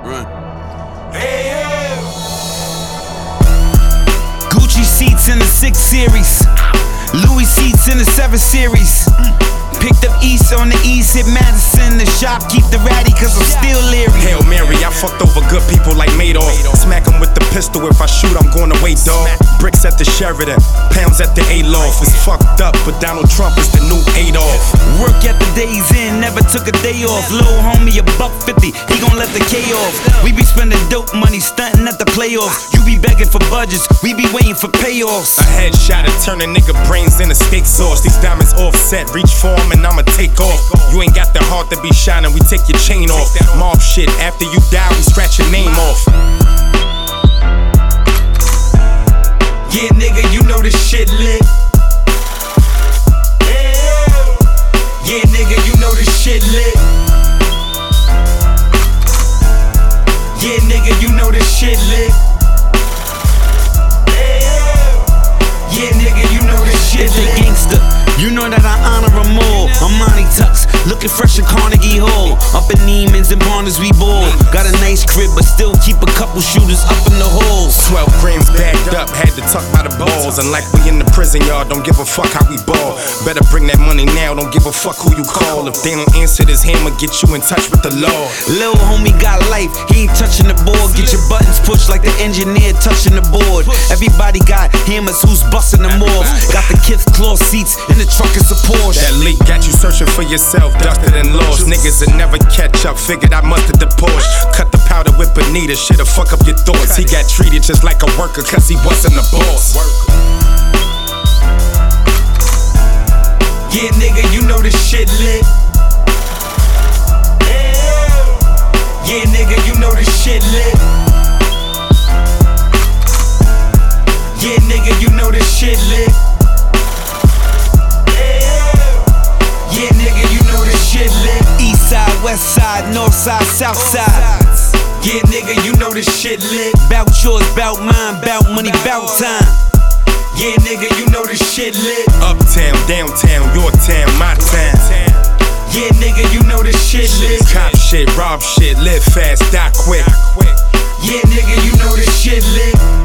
Run. Gucci seats in the 6 Series, Louis seats in the 7 Series. Picked up East on the East, hit Madison. The shop keep the ratty cause I'm still leery. Hail Mary, I fucked over good people like Madoff. Smack 'em with the pistol, if I shoot I'm gonna wait, dog. Bricks at the Sheridan, pounds at the Aloft. It's fucked up, but Donald Trump is the new Adolf. Work at the days in, never took a day off. Lil homie a $1.50, he gon' let the K off. We be spending dope money, stunting at the playoffs. You be begging for budgets, we be waiting for payoffs. A headshot to turn a nigga brains into steak sauce. These diamonds offset, reach for 'em and I'ma take off. You ain't got the heart to be shining, we take your chain off. Mob shit, after you die, we scratch your name off. Yeah, nigga, you know this shit lit. Yeah, nigga, you know this shit lit. Yeah, nigga, you know this shit lit. Yeah, nigga, you know this shit lit. It's a gangster, you know that I honor them all. I'm Monty Tux, looking fresh in Carnegie Hall. Up in Neiman's and Barnes we ball. Got a nice crib, but still keep a couple shooters up in the halls. 12 grams bagged up, had to tuck by the balls. And like we in the prison yard, don't give a fuck how we ball. Better bring that money now, don't give a fuck who you call. If they don't answer this hammer, get you in touch with the law. Lil homie got life, he ain't touching the board. Get your buttons pushed like the engineer touching the board. Everybody got hammers, who's busting them off? Got the kids' cloth seats in the truck, it's a Porsche. That leak got you searching for yourself, dusted and lost. Niggas that never catch up, figured I must have the Porsche. Cut the powder with Bonita, shit'll fuck up your thoughts. He got treated just like a worker, cause he wasn't a boss. Yeah, nigga, you know this shit lit. Yeah, nigga, you know this shit lit. Yeah, nigga, you know this shit lit. Yeah, nigga, you know this shit lit. East side, west side, north side, south side. Yeah, nigga, you know this shit lit. Bout yours, bout mine, bout money, bout time. Yeah, nigga, you know this shit lit. Uptown, downtown, your town, my town. Yeah, nigga, you know this shit lit. Cop shit, rob shit, live fast, die quick. Yeah, nigga, you know this shit lit.